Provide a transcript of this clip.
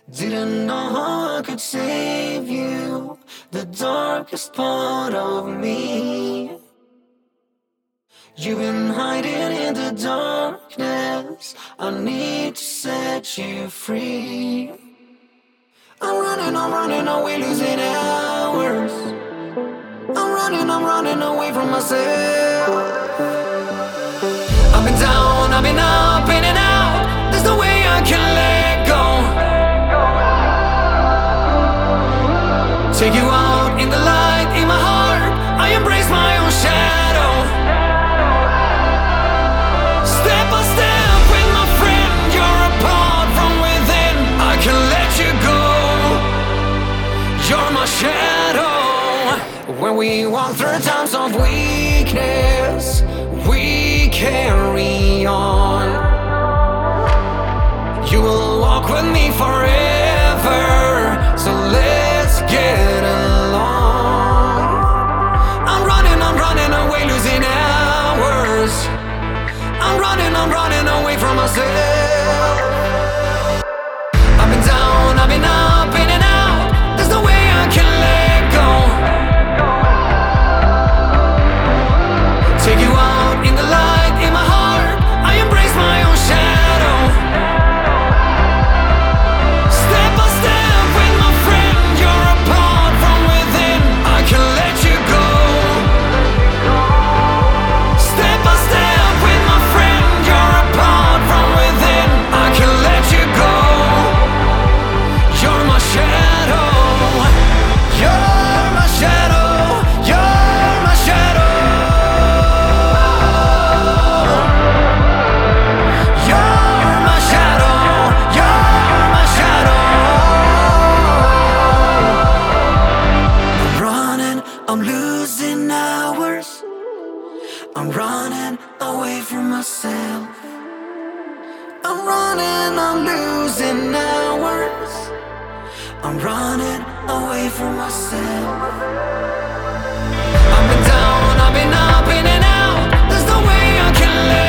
Didn't know how I could save you, the darkest part of me. You've been hiding in the darkness, I need to set you free. I'm running away, losing hours. I'm running away from myself. I've been down, I've been up, in and out. There's no way I can let go. Take you out in the light, in my heart, I embrace my own shadow. Step by step with my friend, you're apart from within. I can let you go, you're my shadow. When we walk through times of weakness, we carry on. You will walk with me forever, so let's get along. I'm running away, losing hours. I'm running away from myself. I've been down, I've been up, in and out. There's no way I can let go. Take you out in the light, in my heart, I embrace my own shadow. Step by step with my friend, you're apart from within. I can let you go. Step by step with my friend, you're apart from within. I can let you go. You're my shadow. You're my shadow. You're my shadow. You're my shadow. You're my shadow. I'm running, I'm losing hours. I'm running away from myself. I'm running, I'm losing hours. I'm running away from myself. I've been down, I've been up, in and out. There's no way I can let